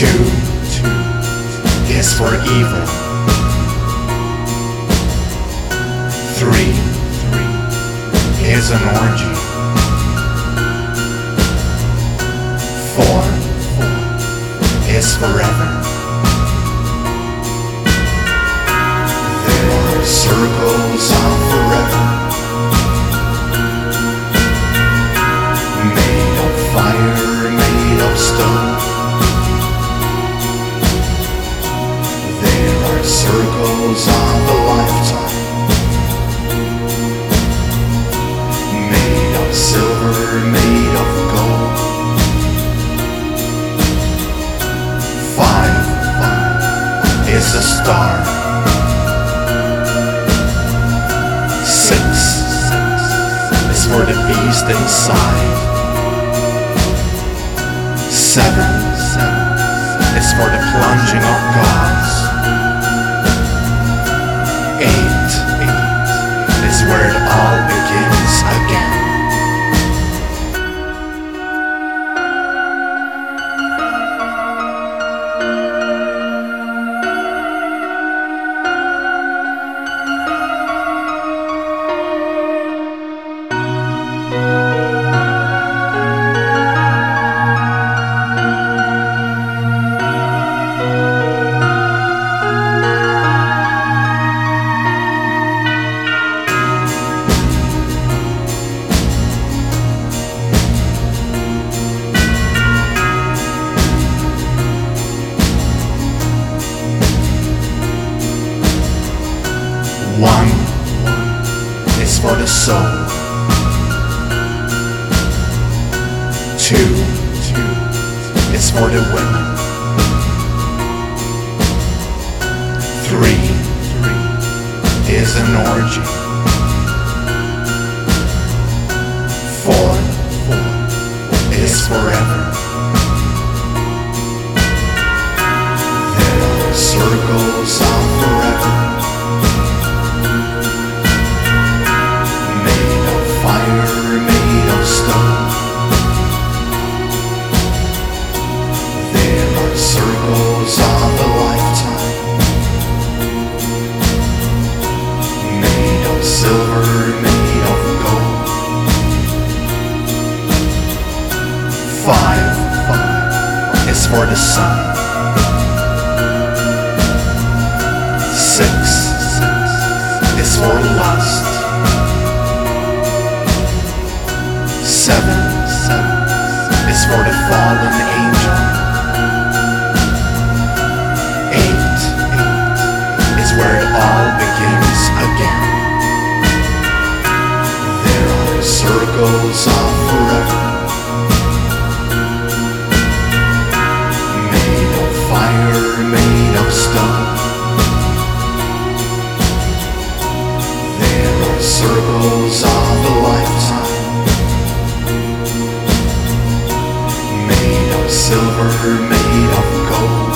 Two is for evil. Three is an orgy. Four is forever. There are circles of forever, made of fire, made of stone. There are circles of a lifetime, made of silver, made of gold. Five is a star. Six is for the beast inside. Seven is for the plunging of gods. Eight is where it all begins again. One is for the soul. Two is for the women. Three is an orgy. Four is forever. There are circles of forever, made of stone. There are circles of a lifetime, made of silver, made of gold. Five is for the sun. Six is for lust. Seven is for the fallen angel. Eight is where it all begins again. There are circles of forever, made of fire, made of stone. There are circles of a lifetime, silver, made of gold.